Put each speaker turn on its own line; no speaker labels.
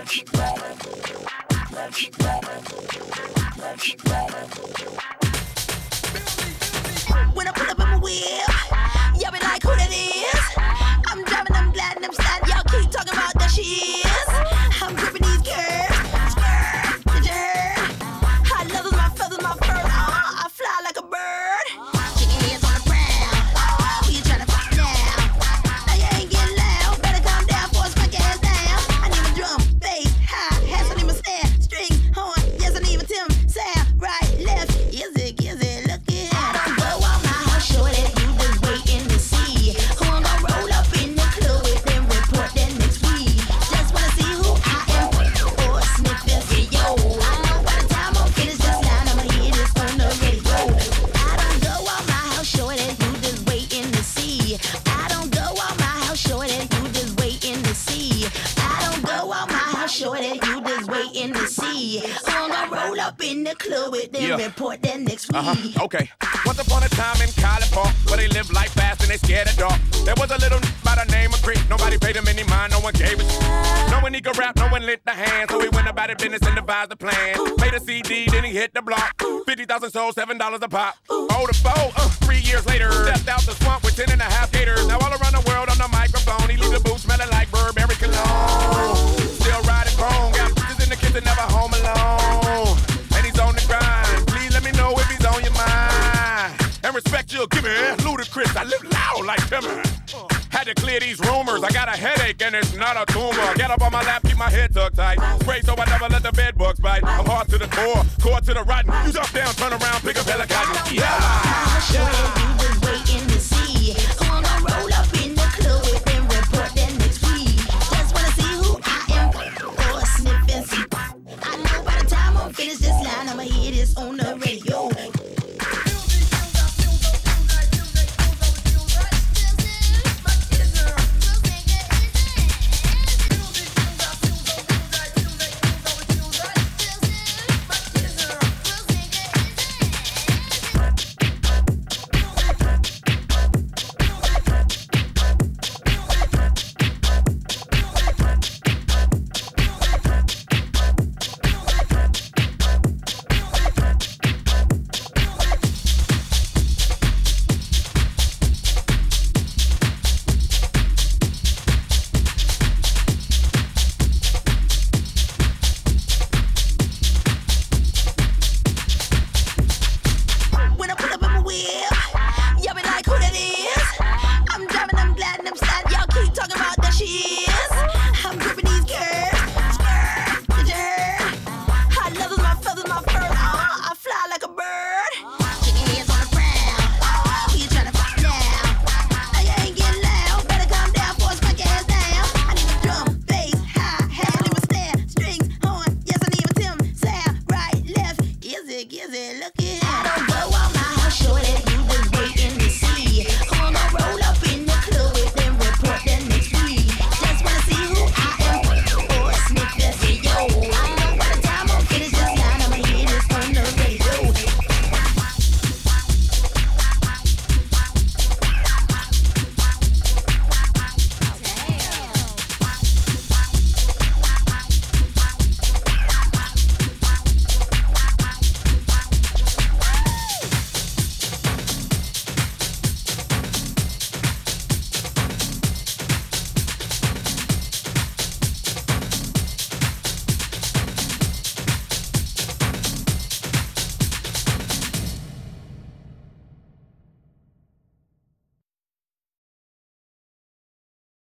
When I pull up in my whip, y'all be like, who that is? I'm driving, I'm glad, and I'm sad. Y'all keep talking about that she is. I'm gripping these curves. Skirt, did you hear? I love my feathers, my fur. Oh, I fly like a bird. Chicken heads on the ground. Who you trying to fuck now? Now you ain't getting loud. Better calm down before I smack your ass down. I need my drum, bass, hi-hats. I need my snare, string, horn. Yes, I need my Tim, sound, right, left. Is it, look it. I don't go out my house, shorty. You just waiting to see who I'm gonna roll up in the club with and report that next week. Just wanna see who I am or sniff this. Yeah, yo, I know by the time I'm finished this line, I'ma hit this on the radio. I don't go out my house, shorty. You just waiting to see. I don't go out my house, shorty. You just waiting to see. I don't go out my house, shorty. You just waiting to see who I'm gonna roll up in the club with and report that next week.
Okay. Once upon a time in College Park, where they live life fast and they scared of dark. There was a little by the name of Creek. Nobody paid him any mind, no one gave it. No one he could rap, no one lit the hand. So he went about his business and devised a plan. Made a CD, then he hit the block. 50,000 sold, $7 a pop. Oh, the foe, 3 years later. Stepped out the swamp with 10 and a half gators. Now all around the world on the microphone. He leaves the booth smelling like Burberry cologne. Still riding chrome, got bitches in the kitchen, never home alone. And he's on the grind. Please let me know if he's on your mind. And respect you'll give me, Ludacris. I live loud like Timmer. Had to clear these rumors. I got a headache and it's not a tumor. Get up on my lap, keep my head tucked tight. Spray so I never let the bed bugs bite. I'm hard to the core to the rotten. Use up, down, turn around, pick up hella cotton. Yeah.
You just waiting